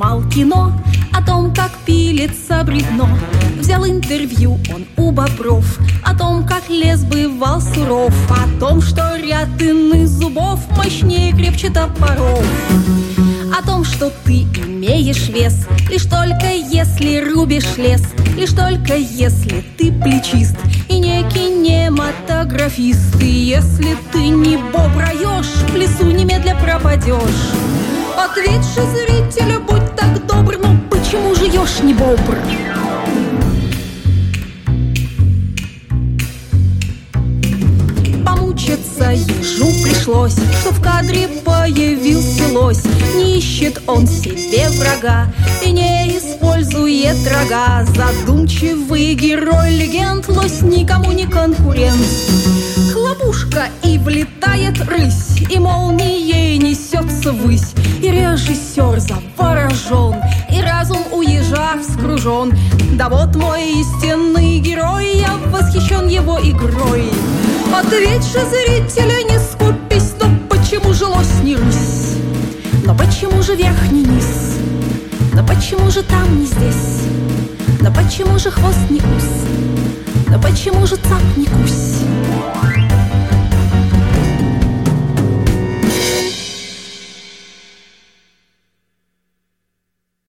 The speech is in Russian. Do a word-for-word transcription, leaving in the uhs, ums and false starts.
снимал кино о том, как пилится бревно. Взял интервью он у бобров о том, как лес бывал суров, о том, что ряд иных зубов мощнее и крепче топоров, о том, что ты имеешь вес лишь только если рубишь лес, лишь только если ты плечист и не кинематографист. И если ты не бобр-еж, в лесу немедля пропадешь. Ответь же зрителю, будь так добр, но почему же еж не бобр? Помучиться ежу пришлось, что в кадре появился лось. Не ищет он себе врага и не использует рога. Задумчивый герой легенд, лось никому не конкурент. Хлопушка и влетает рысь, и молнией несется ввысь. И режиссер заворожен, и разум у ежа вскружен. Да вот мой истинный герой, я восхищен его игрой. Ответь же зрителю, не скупись, но почему же лось не рысь? Но почему же верх не низ? Но почему же там не здесь? Но почему же хвост не ус? Но почему же цап не кус?